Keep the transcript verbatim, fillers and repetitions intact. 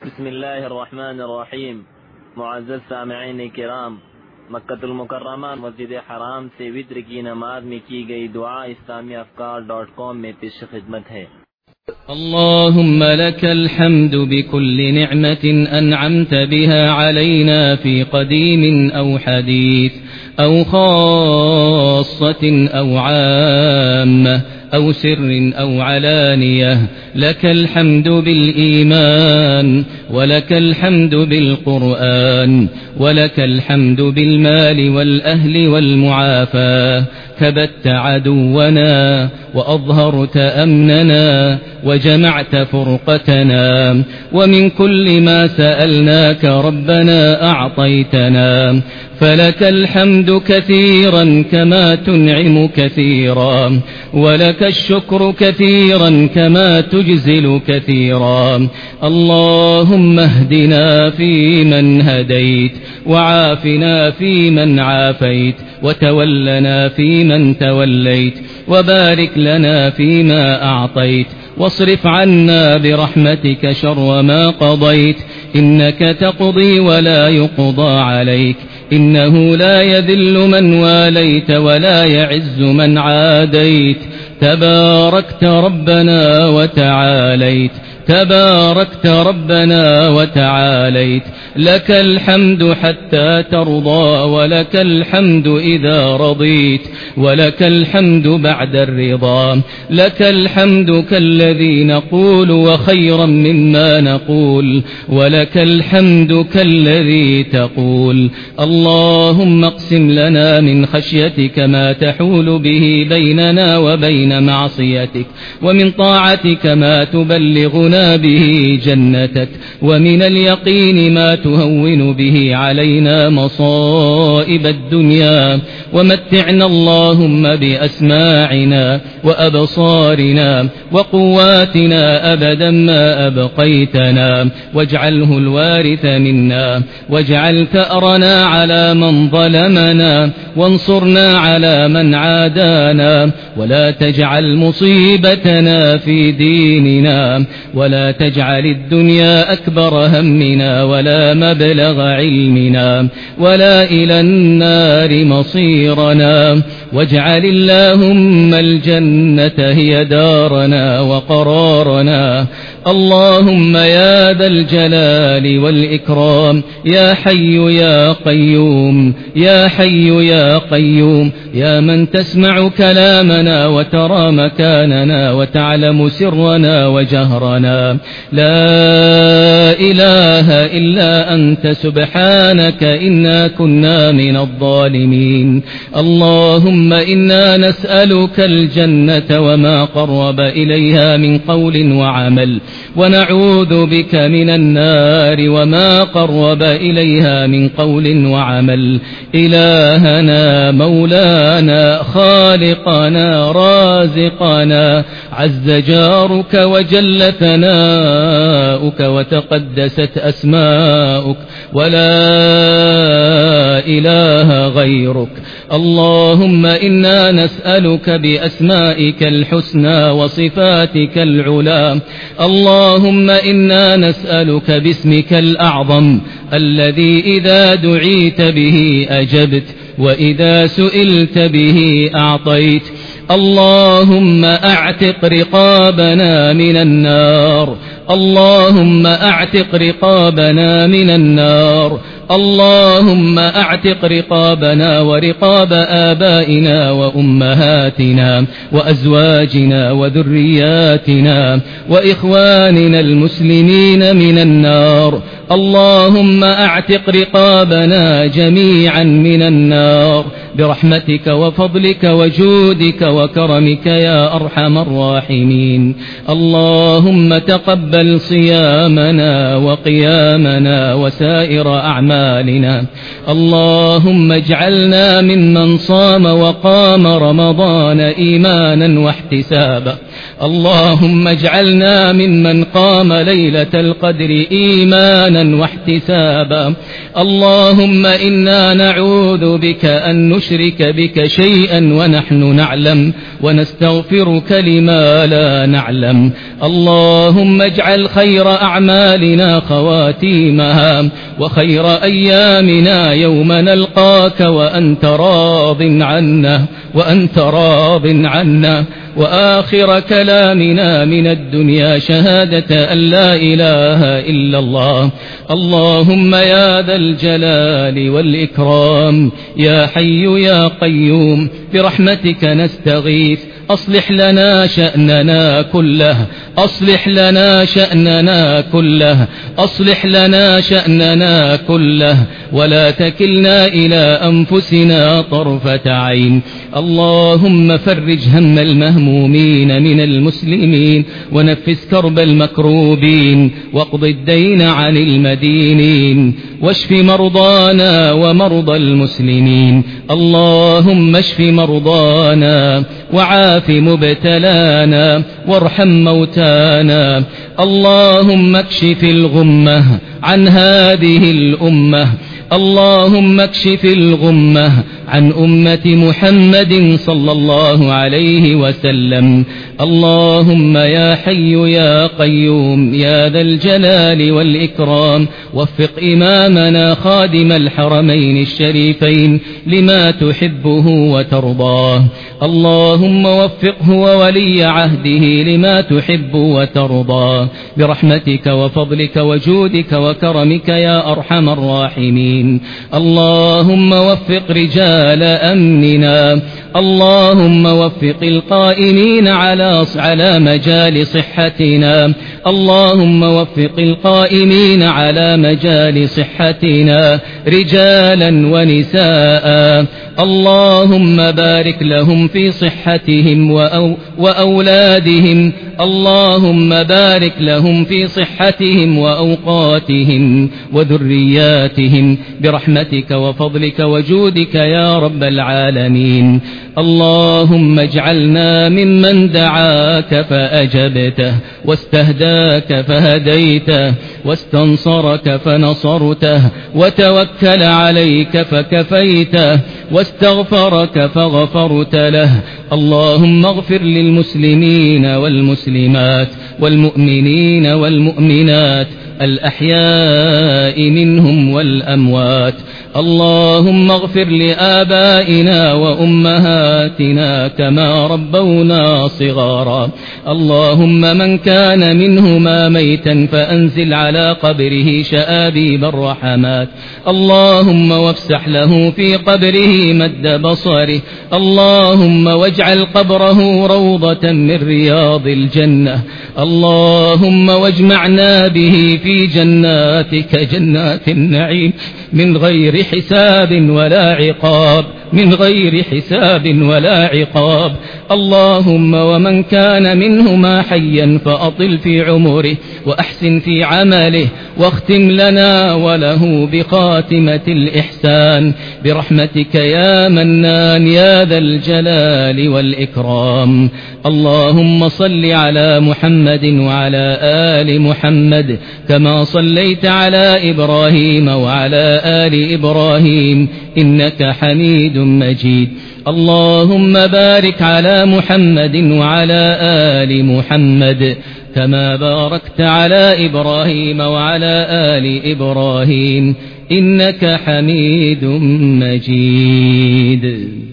بسم الله الرحمن الرحیم. معزز سامعین کرام، مکہ المکرمہ مسجد حرام سے وتر کی نماز میں کی گئی دعا اسلامی افکار ڈاٹ کام میں پیش خدمت ہے۔ اللهم لك الحمد بكل نعمة أنعمت بها علينا في قديم أو حديث أو خاصة أو عامة أو سر أو علانية. لك الحمد بالإيمان، ولك الحمد بالقرآن، ولك الحمد بالمال والأهل والمعافاة. كبت عدونا وأظهرت أمننا وجمعت فرقتنا، ومن كل ما سألناك ربنا أعطيتنا. فلك الحمد كثيرا كما تنعم كثيرا، ولك الشكر كثيرا كما تجزل كثيرا. اللهم اهدنا فيمن هديت، وعافنا فيمن عافيت، وتولنا فيمن توليت، وبارك لنا فيما أعطيت، واصرف عنا برحمتك شر ما قضيت. إنك تقضي ولا يقضى عليك، إنه لا يذل من واليت ولا يعز من عاديت. تباركت ربنا وتعاليت، تباركت ربنا وتعاليت. لك الحمد حتى ترضى، ولك الحمد إذا رضيت، ولك الحمد بعد الرضا. لك الحمد كالذي نقول وخيرا مما نقول، ولك الحمد كالذي تقول. اللهم اقسم لنا من خشيتك ما تحول به بيننا وبين معصيتك، ومن طاعتك ما تبلغنا به جنتك، ومن اليقين ما تهون به علينا مصائب الدنيا. ومتعنا اللهم بأسماعنا وأبصارنا وقواتنا أبدا ما أبقيتنا، واجعله الوارث منا، واجعل ثأرنا على من ظلمنا، وانصرنا على من عادانا. ولا تجعل مصيبتنا في ديننا، ولا تجعل الدنيا أكبر همنا، ولا مبلغ علمنا، ولا إلى النار مصيرنا. واجعل اللهم الجنة هي دارنا وقرارنا. اللهم يا ذا الجلال والإكرام، يا حي يا قيوم، يا حي يا قيوم، يا من تسمع كلامنا وترى مكاننا وتعلم سرنا وجهرنا. لا إله إلا أنت سبحانك إنا كنا من الظالمين. اللهم إنا نسألك الجنة وما قرب إليها من قول وعمل، ونعوذ بك من النار وما قرب إليها من قول وعمل. إلهنا مولانا خالقنا رازقنا، عز جارك وجل ثناؤك وتقدست أسماؤك، ولا إله غيرك. اللهم إنا نسألك بأسمائك الحسنى وصفاتك العلى. اللهم إنا نسألك باسمك الأعظم الذي إذا دعيت به أجبت، وإذا سئلت به أعطيت. اللهم أعتق رقابنا من النار، اللهم أعتق رقابنا من النار. اللهم أعتق رقابنا ورقاب آبائنا وأمهاتنا وأزواجنا وذرياتنا وإخواننا المسلمين من النار. اللهم أعتق رقابنا جميعا من النار برحمتك وفضلك وجودك وكرمك يا أرحم الراحمين. اللهم تقبل صيامنا وقيامنا وسائر أعمالنا. اللهم اجعلنا ممن صام وقام رمضان إيمانا واحتسابا، اللهم اجعلنا ممن قام ليلة القدر إيمانا واحتسابا. اللهم إنا نعوذ بك أن نشرك بك شيئا ونحن نعلم ونستغفرك لما لا نعلم. اللهم اجعل خير أعمالنا خواتيمها وخير أيامنا يوم نلقاك وأنت راض عنا وأنت راض عنا وآخر كلامنا من الدنيا شهادة أن لا إله إلا الله. اللهم يا ذا الجلال والإكرام يا حي يا قيوم برحمتك نستغيث أصلح لنا شأننا كله أصلح لنا شأننا كله أصلح لنا شأننا كله ولا تكلنا إلى أنفسنا طرفة عين. اللهم فرج هم المهمومين من المسلمين ونفس كرب المكروبين واقض الدين عن المدينين واشف مرضانا ومرضى المسلمين. اللهم اشف مرضانا وعاف مبتلانا وارحم موتانا. اللهم اكشف الغمة عن هذه الأمة. اللهم اكشف الغمة عن أمة محمد صلى الله عليه وسلم. اللهم يا حي يا قيوم يا ذا الجلال والإكرام وفق إمامنا خادم الحرمين الشريفين لما تحبه وترضاه. اللهم وفقه وولي عهده لما تحب وترضاه برحمتك وفضلك وجودك وكرمك يا أرحم الراحمين. اللهم وفق رجال أمننا. اللهم وفق القائمين على على مجال صحتنا. اللهم وفق القائمين على مجال صحتنا رجالا ونساء. اللهم بارك لهم في صحتهم وأو وأولادهم. اللهم بارك لهم في صحتهم وأوقاتهم وذرياتهم برحمتك وفضلك وجودك يا رب العالمين. اللهم اجعلنا ممن دعاك فأجبته واستهداك فهديته واستنصرك فنصرته وتوكل عليك فكفيته واستغفرك فغفرت له. اللهم اغفر للمسلمين والمسلمات والمؤمنين والمؤمنات الأحياء منهم والأموات. اللهم اغفر لآبائنا وأمهاتنا كما ربونا صغارا. اللهم من كان منهما ميتا فأنزل على قبره شآبيب الرحمات. اللهم وافسح له في قبره مد بصره. اللهم واجعل قبره روضة من رياض الجنة. اللهم واجمعنا به في جناتك جنات النعيم من غير حساب ولا عقاب من غير حساب ولا عقاب. اللهم ومن كان منهما حيا فأطل في عمره وأحسن في عمله واختم لنا وله بخاتمة الإحسان برحمتك يا منان يا ذا الجلال والإكرام. اللهم صل على محمد وعلى آل محمد كما صليت على إبراهيم وعلى آل إبراهيم إنك حميد مجيد. اللهم بارك على محمد وعلى آل محمد كما باركت على إبراهيم وعلى آل إبراهيم إنك حميد مجيد.